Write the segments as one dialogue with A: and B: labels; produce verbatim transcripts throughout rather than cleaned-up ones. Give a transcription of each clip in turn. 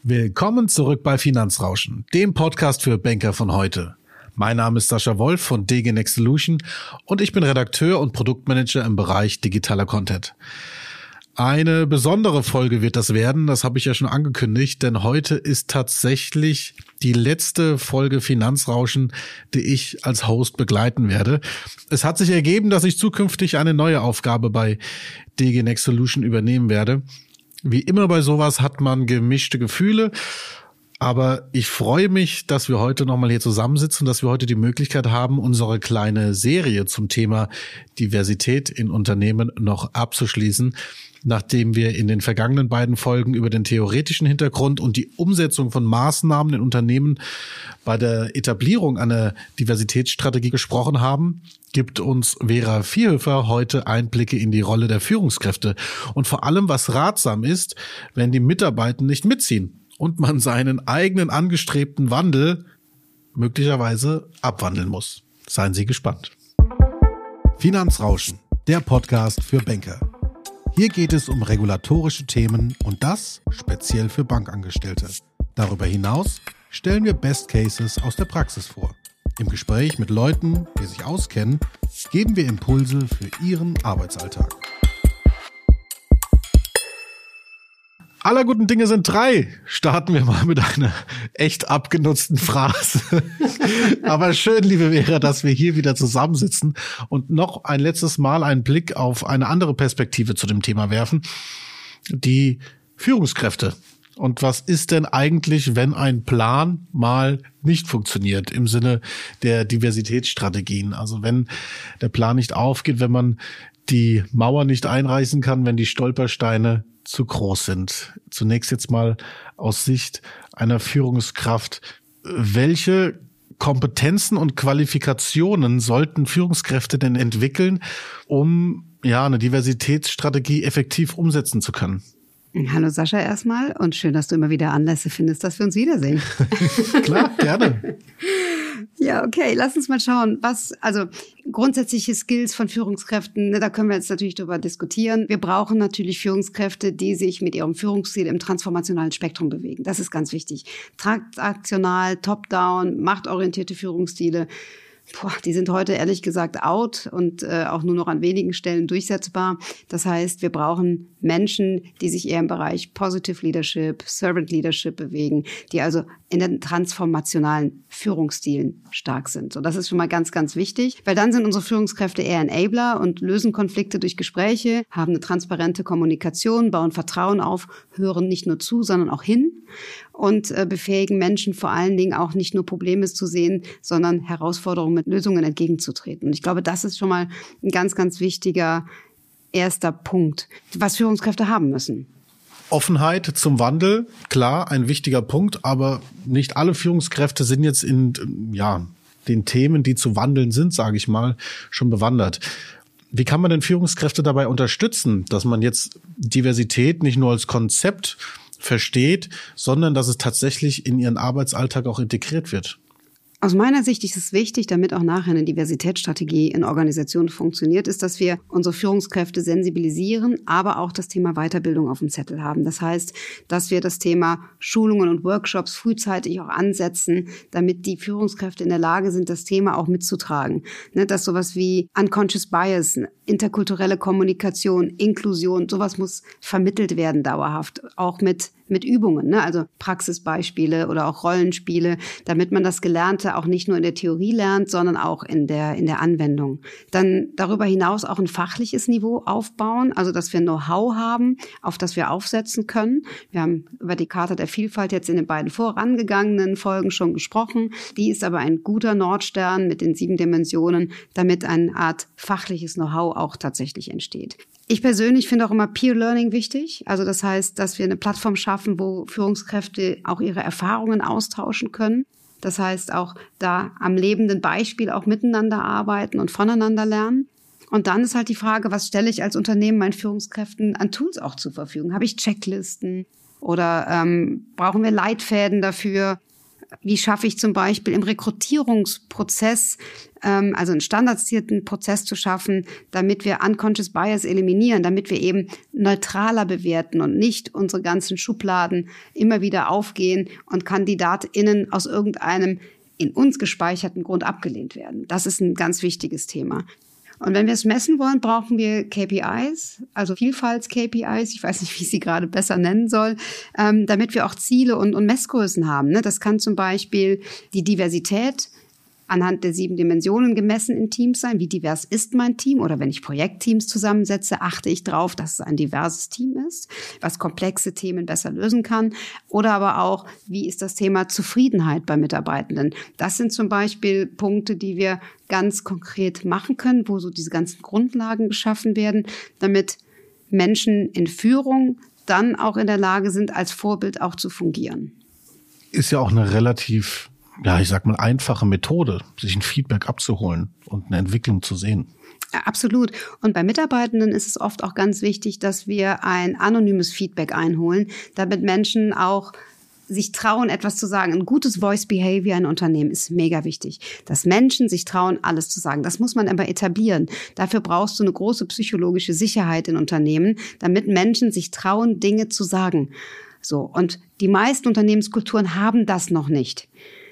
A: Willkommen zurück bei Finanzrauschen, dem Podcast für Banker von heute. Mein Name ist Sascha Wolf von D G Next Solution und ich bin Redakteur und Produktmanager im Bereich digitaler Content. Eine besondere Folge wird das werden, das habe ich ja schon angekündigt, denn heute ist tatsächlich die letzte Folge Finanzrauschen, die ich als Host begleiten werde. Es hat sich ergeben, dass ich zukünftig eine neue Aufgabe bei D G Next Solution übernehmen werde. Wie immer bei sowas hat man gemischte Gefühle, aber ich freue mich, dass wir heute nochmal hier zusammensitzen, dass wir heute die Möglichkeit haben, unsere kleine Serie zum Thema Diversität in Unternehmen noch abzuschließen, nachdem wir in den vergangenen beiden Folgen über den theoretischen Hintergrund und die Umsetzung von Maßnahmen in Unternehmen bei der Etablierung einer Diversitätsstrategie gesprochen haben, gibt uns Vera Vierhöfer heute Einblicke in die Rolle der Führungskräfte und vor allem, was ratsam ist, wenn die Mitarbeiter nicht mitziehen und man seinen eigenen angestrebten Wandel möglicherweise abwandeln muss. Seien Sie gespannt. Finanzrauschen, der Podcast für Banker. Hier geht es um regulatorische Themen und das speziell für Bankangestellte. Darüber hinaus stellen wir Best Cases aus der Praxis vor. Im Gespräch mit Leuten, die sich auskennen, geben wir Impulse für Ihren Arbeitsalltag. Aller guten Dinge sind drei. Starten wir mal mit einer echt abgenutzten Phrase. Aber schön, liebe Vera, dass wir hier wieder zusammensitzen und noch ein letztes Mal einen Blick auf eine andere Perspektive zu dem Thema werfen. Die Führungskräfte. Und was ist denn eigentlich, wenn ein Plan mal nicht funktioniert im Sinne der Diversitätsstrategien? Also wenn der Plan nicht aufgeht, wenn man die Mauer nicht einreißen kann, wenn die Stolpersteine zu groß sind. Zunächst jetzt mal aus Sicht einer Führungskraft. Welche Kompetenzen und Qualifikationen sollten Führungskräfte denn entwickeln, um ja eine Diversitätsstrategie effektiv umsetzen zu können?
B: Hallo Sascha erstmal und schön, dass du immer wieder Anlässe findest, dass wir uns wiedersehen.
A: Klar, gerne.
B: Ja, okay, lass uns mal schauen, was, also grundsätzliche Skills von Führungskräften, ne, da können wir jetzt natürlich drüber diskutieren. Wir brauchen natürlich Führungskräfte, die sich mit ihrem Führungsstil im transformationalen Spektrum bewegen. Das ist ganz wichtig. Transaktional, top-down, machtorientierte Führungsstile. Boah, die sind heute ehrlich gesagt out und äh, auch nur noch an wenigen Stellen durchsetzbar. Das heißt, wir brauchen Menschen, die sich eher im Bereich Positive Leadership, Servant Leadership bewegen, die also in den transformationalen Führungsstilen stark sind. So, das ist schon mal ganz, ganz wichtig, weil dann sind unsere Führungskräfte eher Enabler und lösen Konflikte durch Gespräche, haben eine transparente Kommunikation, bauen Vertrauen auf, hören nicht nur zu, sondern auch hin und äh, befähigen Menschen vor allen Dingen auch nicht nur Probleme zu sehen, sondern Herausforderungen mit Lösungen entgegenzutreten. Und ich glaube, das ist schon mal ein ganz, ganz wichtiger erster Punkt, was Führungskräfte haben müssen.
A: Offenheit zum Wandel, klar, ein wichtiger Punkt, aber nicht alle Führungskräfte sind jetzt in ja, den Themen, die zu wandeln sind, sage ich mal, schon bewandert. Wie kann man denn Führungskräfte dabei unterstützen, dass man jetzt Diversität nicht nur als Konzept versteht, sondern dass es tatsächlich in ihren Arbeitsalltag auch integriert wird?
B: Aus meiner Sicht ist es wichtig, damit auch nachher eine Diversitätsstrategie in Organisationen funktioniert, ist, dass wir unsere Führungskräfte sensibilisieren, aber auch das Thema Weiterbildung auf dem Zettel haben. Das heißt, dass wir das Thema Schulungen und Workshops frühzeitig auch ansetzen, damit die Führungskräfte in der Lage sind, das Thema auch mitzutragen. Ne, dass sowas wie Unconscious Bias, interkulturelle Kommunikation, Inklusion, sowas muss vermittelt werden dauerhaft, auch mit mit Übungen, ne? Also Praxisbeispiele oder auch Rollenspiele, damit man das Gelernte auch nicht nur in der Theorie lernt, sondern auch in der in der Anwendung. Dann darüber hinaus auch ein fachliches Niveau aufbauen, also dass wir Know-how haben, auf das wir aufsetzen können. Wir haben über die Charta der Vielfalt jetzt in den beiden vorangegangenen Folgen schon gesprochen. Die ist aber ein guter Nordstern mit den sieben Dimensionen, damit eine Art fachliches Know-how auch tatsächlich entsteht. Ich persönlich finde auch immer Peer Learning wichtig. Also das heißt, dass wir eine Plattform schaffen, wo Führungskräfte auch ihre Erfahrungen austauschen können. Das heißt auch da am lebenden Beispiel auch miteinander arbeiten und voneinander lernen. Und dann ist halt die Frage, was stelle ich als Unternehmen meinen Führungskräften an Tools auch zur Verfügung? Habe ich Checklisten oder ähm, brauchen wir Leitfäden dafür? Wie schaffe ich zum Beispiel im Rekrutierungsprozess, ähm, also einen standardisierten Prozess zu schaffen, damit wir Unconscious Bias eliminieren, damit wir eben neutraler bewerten und nicht unsere ganzen Schubladen immer wieder aufgehen und KandidatInnen aus irgendeinem in uns gespeicherten Grund abgelehnt werden. Das ist ein ganz wichtiges Thema. Und wenn wir es messen wollen, brauchen wir K P Is, also Vielfalts-K P Is, ich weiß nicht, wie ich sie gerade besser nennen soll, ähm, damit wir auch Ziele und, und Messgrößen haben. Ne? Das kann zum Beispiel die Diversität anhand der sieben Dimensionen gemessen in Teams sein. Wie divers ist mein Team? Oder wenn ich Projektteams zusammensetze, achte ich darauf, dass es ein diverses Team ist, was komplexe Themen besser lösen kann. Oder aber auch, wie ist das Thema Zufriedenheit bei Mitarbeitenden? Das sind zum Beispiel Punkte, die wir ganz konkret machen können, wo so diese ganzen Grundlagen geschaffen werden, damit Menschen in Führung dann auch in der Lage sind, als Vorbild auch zu fungieren.
A: Ist ja auch eine relativ ja, ich sag mal, einfache Methode, sich ein Feedback abzuholen und eine Entwicklung zu sehen.
B: Ja, absolut. Und bei Mitarbeitenden ist es oft auch ganz wichtig, dass wir ein anonymes Feedback einholen, damit Menschen auch sich trauen, etwas zu sagen. Ein gutes Voice Behavior in Unternehmen ist mega wichtig. Dass Menschen sich trauen, alles zu sagen. Das muss man aber etablieren. Dafür brauchst du eine große psychologische Sicherheit in Unternehmen, damit Menschen sich trauen, Dinge zu sagen. So. Und die meisten Unternehmenskulturen haben das noch nicht.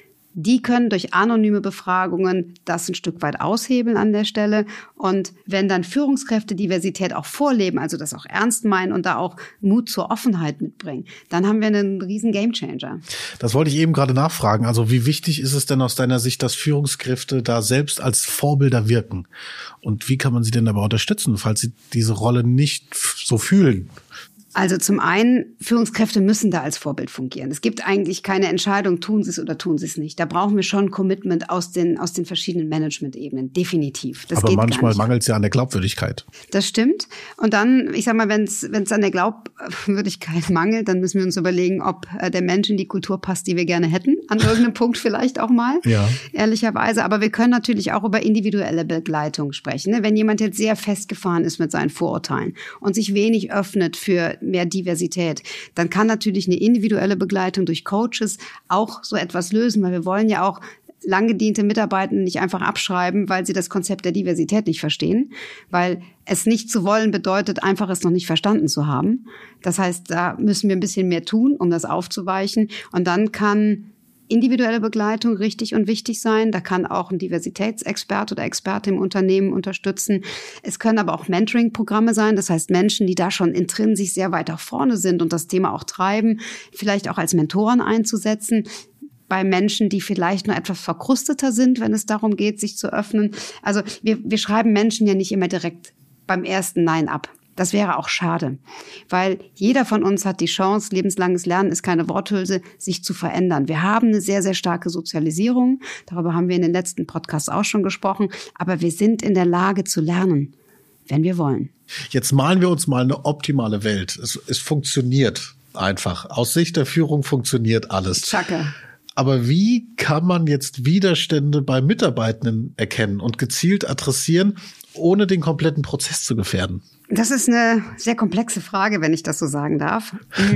B: Die können durch anonyme Befragungen das ein Stück weit aushebeln an der Stelle. Und wenn dann Führungskräfte Diversität auch vorleben, also das auch ernst meinen und da auch Mut zur Offenheit mitbringen, dann haben wir einen riesen Gamechanger.
A: Das wollte ich eben gerade nachfragen. Also wie wichtig ist es denn aus deiner Sicht, dass Führungskräfte da selbst als Vorbilder wirken? Und wie kann man sie denn dabei unterstützen, falls sie diese Rolle nicht so fühlen?
B: Also zum einen, Führungskräfte müssen da als Vorbild fungieren. Es gibt eigentlich keine Entscheidung, tun sie es oder tun sie es nicht. Da brauchen wir schon Commitment aus den, aus den verschiedenen Management-Ebenen, definitiv. Das
A: Aber
B: geht
A: manchmal mangelt es ja an der Glaubwürdigkeit.
B: Das stimmt. Und dann, ich sag mal, wenn es wenn es an der Glaubwürdigkeit mangelt, dann müssen wir uns überlegen, ob äh, der Mensch in die Kultur passt, die wir gerne hätten. An irgendeinem Punkt vielleicht auch mal,
A: ja.
B: Ehrlicherweise. Aber wir können natürlich auch über individuelle Begleitung sprechen. Ne? Wenn jemand jetzt sehr festgefahren ist mit seinen Vorurteilen und sich wenig öffnet für mehr Diversität, dann kann natürlich eine individuelle Begleitung durch Coaches auch so etwas lösen, weil wir wollen ja auch lang gediente Mitarbeitende nicht einfach abschreiben, weil sie das Konzept der Diversität nicht verstehen, weil es nicht zu wollen bedeutet, einfach es noch nicht verstanden zu haben. Das heißt, da müssen wir ein bisschen mehr tun, um das aufzuweichen, und dann kann individuelle Begleitung richtig und wichtig sein. Da kann auch ein Diversitätsexperte oder Experte im Unternehmen unterstützen. Es können aber auch Mentoring-Programme sein. Das heißt, Menschen, die da schon intrinsisch sehr weit nach vorne sind und das Thema auch treiben, vielleicht auch als Mentoren einzusetzen. Bei Menschen, die vielleicht nur etwas verkrusteter sind, wenn es darum geht, sich zu öffnen. Also wir, wir schreiben Menschen ja nicht immer direkt beim ersten Nein ab. Das wäre auch schade, weil jeder von uns hat die Chance, lebenslanges Lernen ist keine Worthülse, sich zu verändern. Wir haben eine sehr, sehr starke Sozialisierung. Darüber haben wir in den letzten Podcasts auch schon gesprochen. Aber wir sind in der Lage zu lernen, wenn wir wollen.
A: Jetzt malen wir uns mal eine optimale Welt. Es, es funktioniert einfach. Aus Sicht der Führung funktioniert alles.
B: Tschakka.
A: Aber wie kann man jetzt Widerstände bei Mitarbeitenden erkennen und gezielt adressieren, ohne den kompletten Prozess zu gefährden?
B: Das ist eine sehr komplexe Frage, wenn ich das so sagen darf.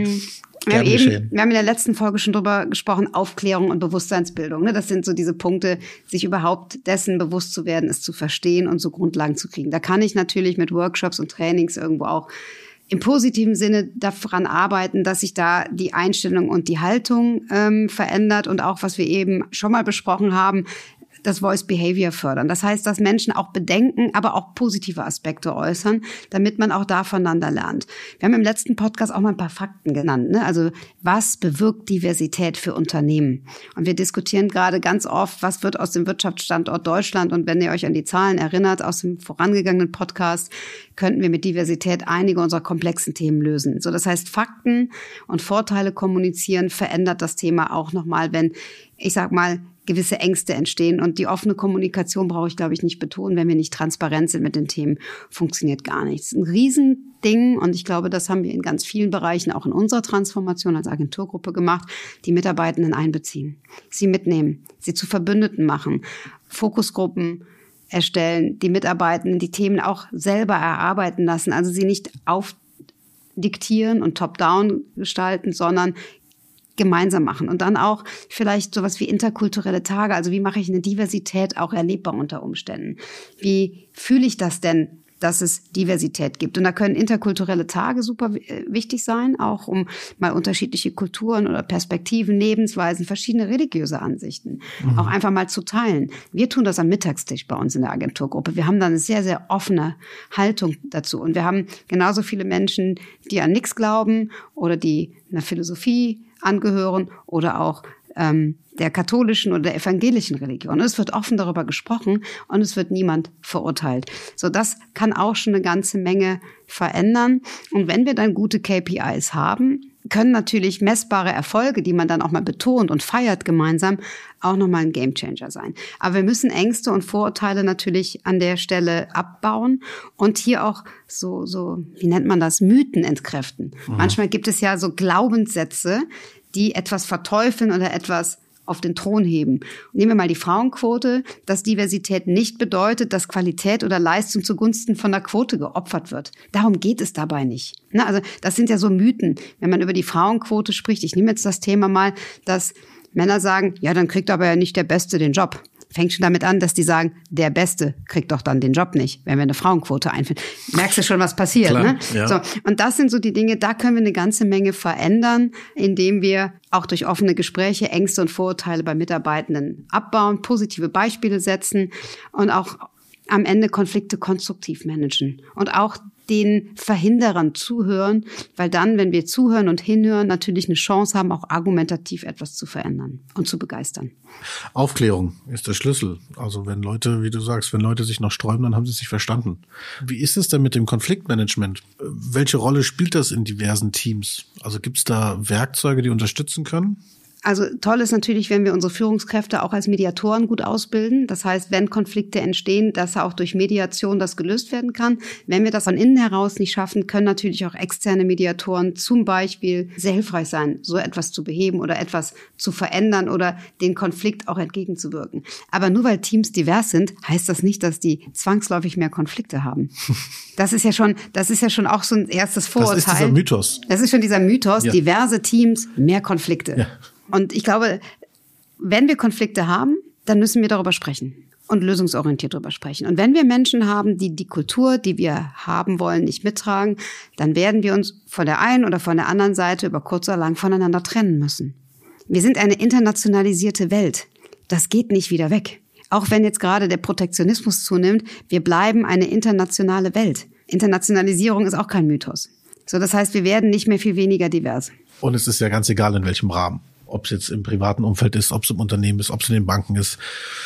B: Wir haben, eben, wir haben in der letzten Folge schon drüber gesprochen, Aufklärung und Bewusstseinsbildung. Das sind so diese Punkte, sich überhaupt dessen bewusst zu werden, es zu verstehen und so Grundlagen zu kriegen. Da kann ich natürlich mit Workshops und Trainings irgendwo auch im positiven Sinne daran arbeiten, dass sich da die Einstellung und die Haltung ähm, verändert und auch, was wir eben schon mal besprochen haben, das Voice Behavior fördern. Das heißt, dass Menschen auch bedenken, aber auch positive Aspekte äußern, damit man auch da voneinander lernt. Wir haben im letzten Podcast auch mal ein paar Fakten genannt, ne? Also was bewirkt Diversität für Unternehmen? Und wir diskutieren gerade ganz oft, was wird aus dem Wirtschaftsstandort Deutschland? Und wenn ihr euch an die Zahlen erinnert aus dem vorangegangenen Podcast, könnten wir mit Diversität einige unserer komplexen Themen lösen. So, das heißt, Fakten und Vorteile kommunizieren verändert das Thema auch nochmal, wenn, ich sag mal, gewisse Ängste entstehen. Und die offene Kommunikation brauche ich, glaube ich, nicht betonen. Wenn wir nicht transparent sind mit den Themen, funktioniert gar nichts. Ein Riesending, und ich glaube, das haben wir in ganz vielen Bereichen, auch in unserer Transformation als Agenturgruppe gemacht, die Mitarbeitenden einbeziehen, sie mitnehmen, sie zu Verbündeten machen, Fokusgruppen erstellen, die Mitarbeitenden die Themen auch selber erarbeiten lassen, also sie nicht aufdiktieren und top-down gestalten, sondern gemeinsam machen und dann auch vielleicht sowas wie interkulturelle Tage. Also wie mache ich eine Diversität auch erlebbar unter Umständen? Wie fühle ich das denn, dass es Diversität gibt? Und da können interkulturelle Tage super wichtig sein, auch um mal unterschiedliche Kulturen oder Perspektiven, Lebensweisen, verschiedene religiöse Ansichten mhm. auch einfach mal zu teilen. Wir tun das am Mittagstisch bei uns in der Agenturgruppe. Wir haben da eine sehr, sehr offene Haltung dazu. Und wir haben genauso viele Menschen, die an nichts glauben oder die einer Philosophie angehören oder auch ähm, der katholischen oder der evangelischen Religion. Es wird offen darüber gesprochen und es wird niemand verurteilt. So, das kann auch schon eine ganze Menge verändern. Und wenn wir dann gute K P Is haben, können natürlich messbare Erfolge, die man dann auch mal betont und feiert gemeinsam, auch nochmal ein Gamechanger sein. Aber wir müssen Ängste und Vorurteile natürlich an der Stelle abbauen und hier auch so, so, wie nennt man das, Mythen entkräften. Mhm. Manchmal gibt es ja so Glaubenssätze, die etwas verteufeln oder etwas auf den Thron heben. Nehmen wir mal die Frauenquote, dass Diversität nicht bedeutet, dass Qualität oder Leistung zugunsten von der Quote geopfert wird. Darum geht es dabei nicht. Na, also das sind ja so Mythen, wenn man über die Frauenquote spricht. Ich nehme jetzt das Thema mal, dass Männer sagen, ja, dann kriegt aber ja nicht der Beste den Job. Fängt schon damit an, dass die sagen, der Beste kriegt doch dann den Job nicht, wenn wir eine Frauenquote einführen. Merkst du schon, was passiert, Klar, ne? Ja. So, und das sind so die Dinge, da können wir eine ganze Menge verändern, indem wir auch durch offene Gespräche Ängste und Vorurteile bei Mitarbeitenden abbauen, positive Beispiele setzen und auch am Ende Konflikte konstruktiv managen und auch den Verhinderern zuhören, weil dann, wenn wir zuhören und hinhören, natürlich eine Chance haben, auch argumentativ etwas zu verändern und zu begeistern.
A: Aufklärung ist der Schlüssel. Also wenn Leute, wie du sagst, wenn Leute sich noch sträuben, dann haben sie sich verstanden. Wie ist es denn mit dem Konfliktmanagement? Welche Rolle spielt das in diversen Teams? Also gibt es da Werkzeuge, die unterstützen können?
B: Also toll ist natürlich, wenn wir unsere Führungskräfte auch als Mediatoren gut ausbilden. Das heißt, wenn Konflikte entstehen, dass auch durch Mediation das gelöst werden kann. Wenn wir das von innen heraus nicht schaffen, können natürlich auch externe Mediatoren zum Beispiel sehr hilfreich sein, so etwas zu beheben oder etwas zu verändern oder den Konflikt auch entgegenzuwirken. Aber nur weil Teams divers sind, heißt das nicht, dass die zwangsläufig mehr Konflikte haben. Das ist ja schon, das ist ja schon auch so ein erstes Vorurteil.
A: Das ist dieser Mythos.
B: Das ist schon dieser Mythos.
A: Ja.
B: Diverse Teams, mehr Konflikte. Ja. Und ich glaube, wenn wir Konflikte haben, dann müssen wir darüber sprechen und lösungsorientiert darüber sprechen. Und wenn wir Menschen haben, die die Kultur, die wir haben wollen, nicht mittragen, dann werden wir uns von der einen oder von der anderen Seite über kurz oder lang voneinander trennen müssen. Wir sind eine internationalisierte Welt. Das geht nicht wieder weg. Auch wenn jetzt gerade der Protektionismus zunimmt, wir bleiben eine internationale Welt. Internationalisierung ist auch kein Mythos. So, das heißt, wir werden nicht mehr viel weniger divers.
A: Und es ist ja ganz egal, in welchem Rahmen. Ob es jetzt im privaten Umfeld ist, ob es im Unternehmen ist, ob es in den Banken ist.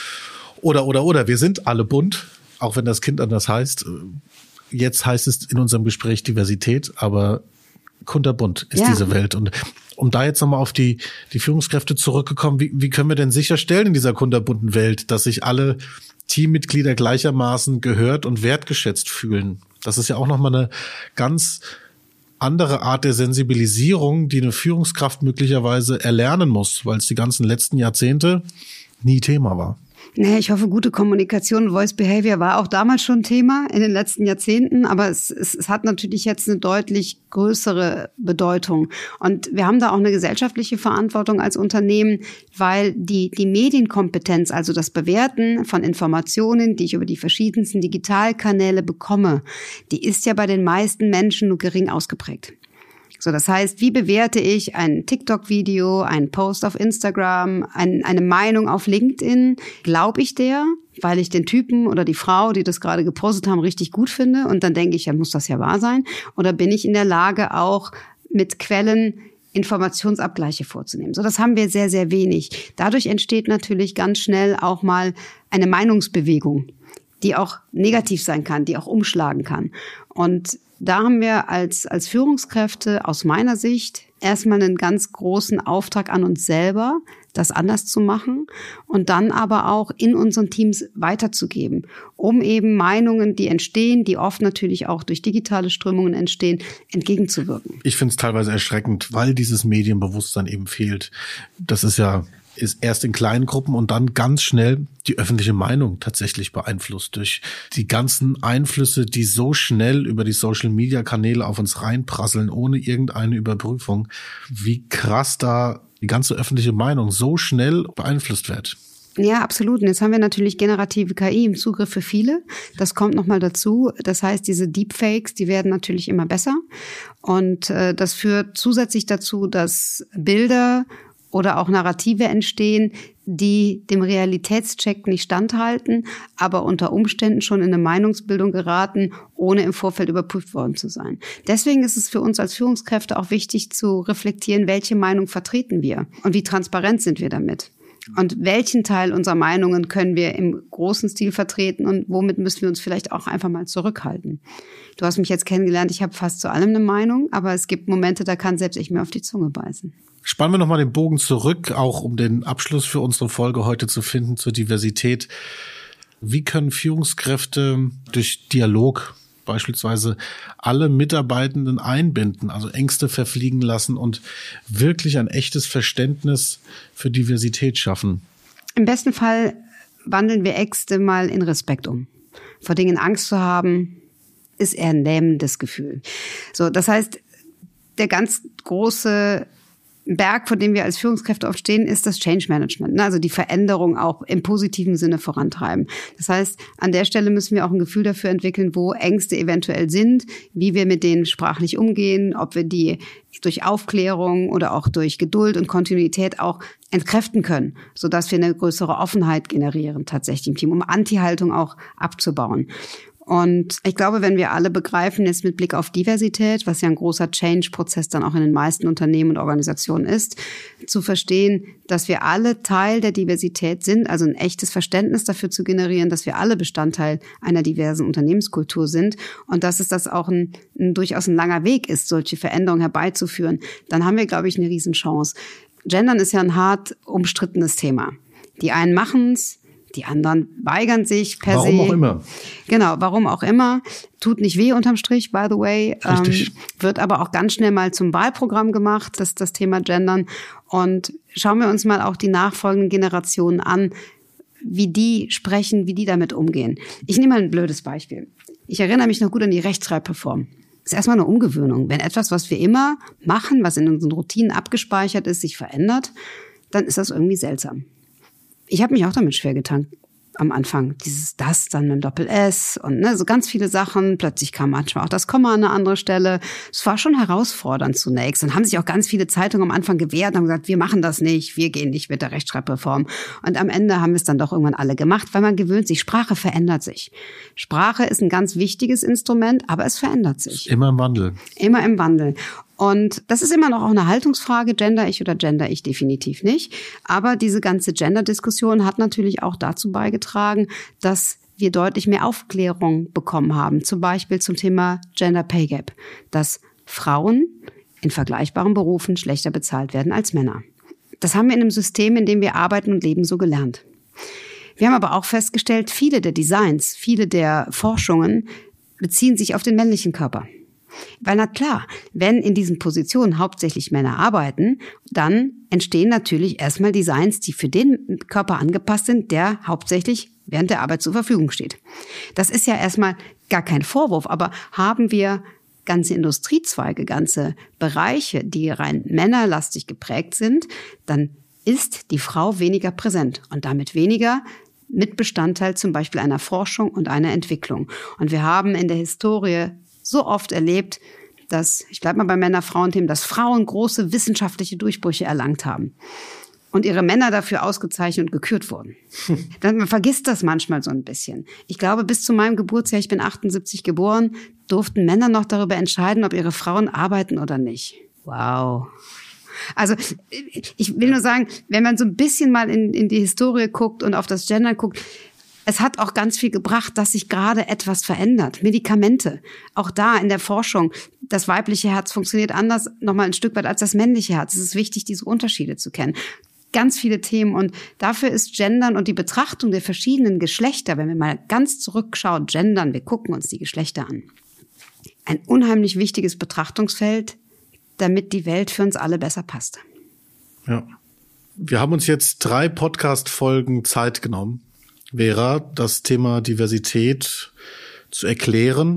A: Oder, oder, oder. Wir sind alle bunt, auch wenn das Kind anders heißt. Jetzt heißt es in unserem Gespräch Diversität, aber kunterbunt ist ja diese Welt. Und um da jetzt nochmal auf die, die Führungskräfte zurückgekommen, wie, wie können wir denn sicherstellen in dieser kunterbunten Welt, dass sich alle Teammitglieder gleichermaßen gehört und wertgeschätzt fühlen? Das ist ja auch nochmal eine ganz andere Art der Sensibilisierung, die eine Führungskraft möglicherweise erlernen muss, weil es die ganzen letzten Jahrzehnte nie Thema war.
B: Nee, ich hoffe, gute Kommunikation, Voice Behavior war auch damals schon Thema in den letzten Jahrzehnten, aber es, es, es hat natürlich jetzt eine deutlich größere Bedeutung. Und wir haben da auch eine gesellschaftliche Verantwortung als Unternehmen, weil die, die Medienkompetenz, also das Bewerten von Informationen, die ich über die verschiedensten Digitalkanäle bekomme, die ist ja bei den meisten Menschen nur gering ausgeprägt. So, das heißt, wie bewerte ich ein TikTok-Video, einen Post auf Instagram, ein, eine Meinung auf LinkedIn? Glaube ich der, weil ich den Typen oder die Frau, die das gerade gepostet haben, richtig gut finde? Und dann denke ich, ja, muss das ja wahr sein? Oder bin ich in der Lage, auch mit Quellen Informationsabgleiche vorzunehmen? So, das haben wir sehr, sehr wenig. Dadurch entsteht natürlich ganz schnell auch mal eine Meinungsbewegung, die auch negativ sein kann, die auch umschlagen kann. Und da haben wir als, als Führungskräfte aus meiner Sicht erstmal einen ganz großen Auftrag an uns selber, das anders zu machen und dann aber auch in unseren Teams weiterzugeben, um eben Meinungen, die entstehen, die oft natürlich auch durch digitale Strömungen entstehen, entgegenzuwirken.
A: Ich finde es teilweise erschreckend, weil dieses Medienbewusstsein eben fehlt. Das ist ja ist erst in kleinen Gruppen und dann ganz schnell die öffentliche Meinung tatsächlich beeinflusst durch die ganzen Einflüsse, die so schnell über die Social-Media-Kanäle auf uns reinprasseln, ohne irgendeine Überprüfung. Wie krass da die ganze öffentliche Meinung so schnell beeinflusst wird.
B: Ja, absolut. Und jetzt haben wir natürlich generative K I im Zugriff für viele. Das kommt nochmal dazu. Das heißt, diese Deepfakes, die werden natürlich immer besser. Und äh, das führt zusätzlich dazu, dass Bilder oder auch Narrative entstehen, die dem Realitätscheck nicht standhalten, aber unter Umständen schon in eine Meinungsbildung geraten, ohne im Vorfeld überprüft worden zu sein. Deswegen ist es für uns als Führungskräfte auch wichtig zu reflektieren, welche Meinung vertreten wir und wie transparent sind wir damit. Und welchen Teil unserer Meinungen können wir im großen Stil vertreten und womit müssen wir uns vielleicht auch einfach mal zurückhalten? Du hast mich jetzt kennengelernt, ich habe fast zu allem eine Meinung, aber es gibt Momente, da kann selbst ich mir auf die Zunge beißen.
A: Spannen wir nochmal den Bogen zurück, auch um den Abschluss für unsere Folge heute zu finden zur Diversität. Wie können Führungskräfte durch Dialog beispielsweise alle Mitarbeitenden einbinden, also Ängste verfliegen lassen und wirklich ein echtes Verständnis für Diversität schaffen?
B: Im besten Fall wandeln wir Ängste mal in Respekt um. Vor Dingen Angst zu haben, ist eher ein lähmendes Gefühl. So, das heißt, der ganz große Berg, vor dem wir als Führungskräfte oft stehen, ist das Change Management, also die Veränderung auch im positiven Sinne vorantreiben. Das heißt, an der Stelle müssen wir auch ein Gefühl dafür entwickeln, wo Ängste eventuell sind, wie wir mit denen sprachlich umgehen, ob wir die durch Aufklärung oder auch durch Geduld und Kontinuität auch entkräften können, sodass wir eine größere Offenheit generieren tatsächlich im Team, um Anti-Haltung auch abzubauen. Und ich glaube, wenn wir alle begreifen, jetzt mit Blick auf Diversität, was ja ein großer Change-Prozess dann auch in den meisten Unternehmen und Organisationen ist, zu verstehen, dass wir alle Teil der Diversität sind, also ein echtes Verständnis dafür zu generieren, dass wir alle Bestandteil einer diversen Unternehmenskultur sind und dass es das auch ein, ein durchaus ein langer Weg ist, solche Veränderungen herbeizuführen, dann haben wir, glaube ich, eine Riesenchance. Gendern ist ja ein hart umstrittenes Thema. Die einen machen's, die anderen weigern sich per se.
A: Warum auch immer.
B: Genau, warum auch immer. Tut nicht weh unterm Strich, by the way.
A: Richtig.
B: Ähm, wird aber auch ganz schnell mal zum Wahlprogramm gemacht, das, das Thema Gendern. Und schauen wir uns mal auch die nachfolgenden Generationen an, wie die sprechen, wie die damit umgehen. Ich nehme mal ein blödes Beispiel. Ich erinnere mich noch gut an die Rechtschreibreform. Das ist erstmal eine Umgewöhnung. Wenn etwas, was wir immer machen, was in unseren Routinen abgespeichert ist, sich verändert, dann ist das irgendwie seltsam. Ich habe mich auch damit schwer getan am Anfang. Dieses das dann mit dem Doppel-S und ne, so ganz viele Sachen. Plötzlich kam manchmal auch das Komma an eine andere Stelle. Es war schon herausfordernd zunächst. Dann haben sich auch ganz viele Zeitungen am Anfang gewehrt und haben gesagt, wir machen das nicht, wir gehen nicht mit der Rechtschreibreform. Und am Ende haben wir es dann doch irgendwann alle gemacht, weil man gewöhnt sich. Sprache verändert sich. Sprache ist ein ganz wichtiges Instrument, aber es verändert sich.
A: Immer im Wandel.
B: Immer im Wandel. Und das ist immer noch auch eine Haltungsfrage, gender ich oder gender ich definitiv nicht. Aber diese ganze Gender-Diskussion hat natürlich auch dazu beigetragen, dass wir deutlich mehr Aufklärung bekommen haben. Zum Beispiel zum Thema Gender Pay Gap, dass Frauen in vergleichbaren Berufen schlechter bezahlt werden als Männer. Das haben wir in einem System, in dem wir arbeiten und leben, so gelernt. Wir haben aber auch festgestellt, viele der Designs, viele der Forschungen beziehen sich auf den männlichen Körper. Weil na klar, wenn in diesen Positionen hauptsächlich Männer arbeiten, dann entstehen natürlich erstmal Designs, die für den Körper angepasst sind, der hauptsächlich während der Arbeit zur Verfügung steht. Das ist ja erstmal gar kein Vorwurf, aber haben wir ganze Industriezweige, ganze Bereiche, die rein männerlastig geprägt sind, dann ist die Frau weniger präsent und damit weniger Mitbestandteil zum Beispiel einer Forschung und einer Entwicklung. Und wir haben in der Historie so oft erlebt, dass, ich bleibe mal bei Männer-Frauen-Themen, dass Frauen große wissenschaftliche Durchbrüche erlangt haben und ihre Männer dafür ausgezeichnet und gekürt wurden. Dann, man vergisst das manchmal so ein bisschen. Ich glaube, bis zu meinem Geburtsjahr, ich bin achtundsiebzig geboren, durften Männer noch darüber entscheiden, ob ihre Frauen arbeiten oder nicht. Wow. Also ich will nur sagen, wenn man so ein bisschen mal in, in die Historie guckt und auf das Gender guckt, es hat auch ganz viel gebracht, dass sich gerade etwas verändert. Medikamente, auch da in der Forschung, das weibliche Herz funktioniert anders nochmal ein Stück weit als das männliche Herz. Es ist wichtig, diese Unterschiede zu kennen. Ganz viele Themen und dafür ist Gendern und die Betrachtung der verschiedenen Geschlechter, wenn wir mal ganz zurückschauen, Gendern, wir gucken uns die Geschlechter an, ein unheimlich wichtiges Betrachtungsfeld, damit die Welt für uns alle besser passt.
A: Ja. Wir haben uns jetzt drei Podcast-Folgen Zeit genommen, Vera, das Thema Diversität zu erklären,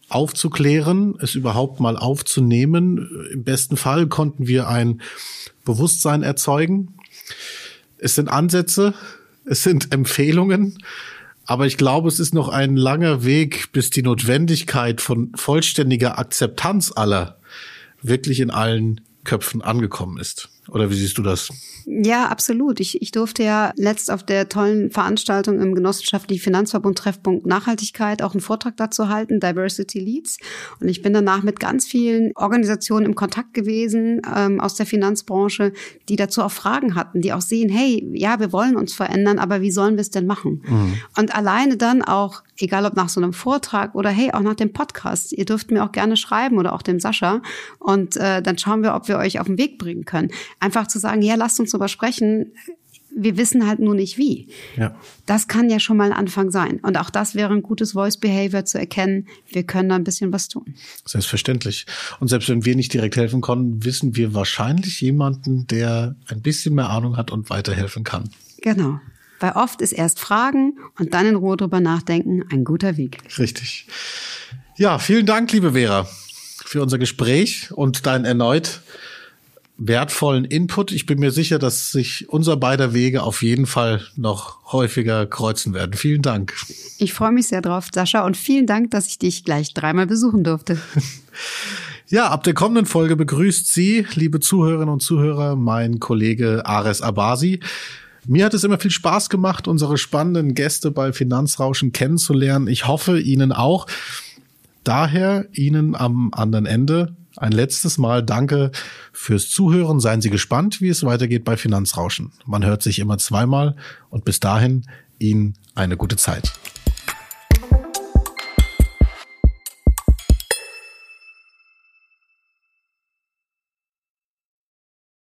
A: aufzuklären, es überhaupt mal aufzunehmen. Im besten Fall konnten wir ein Bewusstsein erzeugen. Es sind Ansätze, es sind Empfehlungen, aber ich glaube, es ist noch ein langer Weg, bis die Notwendigkeit von vollständiger Akzeptanz aller wirklich in allen Köpfen angekommen ist. Oder wie siehst du das?
B: Ja, absolut. Ich, ich durfte ja letzt auf der tollen Veranstaltung im Genossenschaftlichen Finanzverbund Treffpunkt Nachhaltigkeit auch einen Vortrag dazu halten, Diversity Leads. Und ich bin danach mit ganz vielen Organisationen im Kontakt gewesen ähm, aus der Finanzbranche, die dazu auch Fragen hatten, die auch sehen, hey, ja, wir wollen uns verändern, aber wie sollen wir es denn machen? Mhm. Und alleine dann auch, egal ob nach so einem Vortrag oder hey, auch nach dem Podcast, ihr dürft mir auch gerne schreiben oder auch dem Sascha und äh, dann schauen wir, ob wir euch auf den Weg bringen können. Einfach zu sagen, ja, lasst uns drüber sprechen, wir wissen halt nur nicht wie. Ja. Das kann ja schon mal ein Anfang sein. Und auch das wäre ein gutes Voice Behavior zu erkennen, wir können da ein bisschen was tun.
A: Selbstverständlich. Und selbst wenn wir nicht direkt helfen können, wissen wir wahrscheinlich jemanden, der ein bisschen mehr Ahnung hat und weiterhelfen kann.
B: Genau. Weil oft ist erst Fragen und dann in Ruhe drüber nachdenken ein guter Weg.
A: Richtig. Ja, vielen Dank, liebe Vera, für unser Gespräch und deinen erneut wertvollen Input. Ich bin mir sicher, dass sich unser beider Wege auf jeden Fall noch häufiger kreuzen werden. Vielen Dank.
B: Ich freue mich sehr drauf, Sascha, und vielen Dank, dass ich dich gleich dreimal besuchen durfte.
A: Ja, ab der kommenden Folge begrüßt Sie, liebe Zuhörerinnen und Zuhörer, mein Kollege Ares Abasi. Mir hat es immer viel Spaß gemacht, unsere spannenden Gäste bei Finanzrauschen kennenzulernen. Ich hoffe, Ihnen auch. Daher Ihnen am anderen Ende ein letztes Mal danke fürs Zuhören. Seien Sie gespannt, wie es weitergeht bei Finanzrauschen. Man hört sich immer zweimal und bis dahin Ihnen eine gute Zeit.